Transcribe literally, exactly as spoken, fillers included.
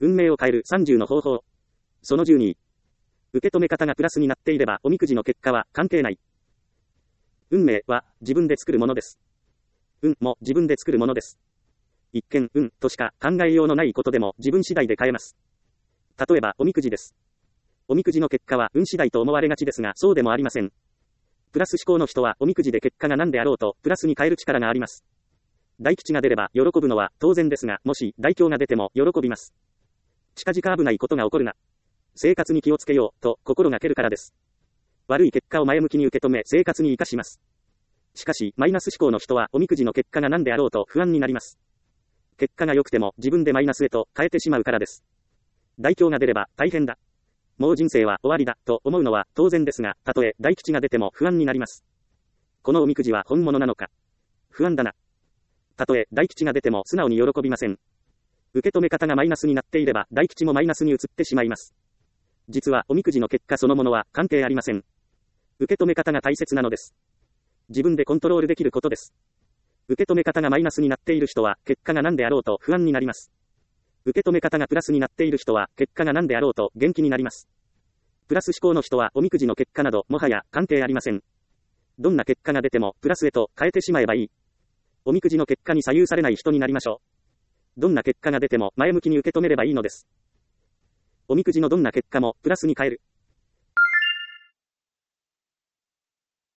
運命を変えるさんじゅうの方法。そのじゅうに。受け止め方がプラスになっていれば、おみくじの結果は関係ない。運命は自分で作るものです。運も自分で作るものです。一見、運としか考えようのないことでも自分次第で変えます。例えば、おみくじです。おみくじの結果は運次第と思われがちですが、そうでもありません。プラス思考の人はおみくじで結果が何であろうと、プラスに変える力があります。大吉が出れば喜ぶのは当然ですが、もし大凶が出ても喜びます。近々危ないことが起こるな。生活に気をつけようと心がけるからです。悪い結果を前向きに受け止め生活に生かします。しかし、マイナス思考の人はおみくじの結果が何であろうと不安になります。結果が良くても自分でマイナスへと変えてしまうからです。大凶が出れば大変だ。もう人生は終わりだと思うのは当然ですが、たとえ大吉が出ても不安になります。このおみくじは本物なのか。不安だな。たとえ大吉が出ても素直に喜びません。受け止め方がマイナスになっていれば大吉もマイナスに移ってしまいます。実はおみくじの結果そのものは関係ありません。受け止め方が大切なのです。自分でコントロールできることです。受け止め方がマイナスになっている人は結果が何であろうと不安になります。受け止め方がプラスになっている人は結果が何であろうと元気になります。プラス思考の人はおみくじの結果などもはや関係ありません。どんな結果が出てもプラスへと変えてしまえばいい。おみくじの結果に左右されない人になりましょう。どんな結果が出ても前向きに受け止めればいいのです。おみくじのどんな結果もプラスに変える。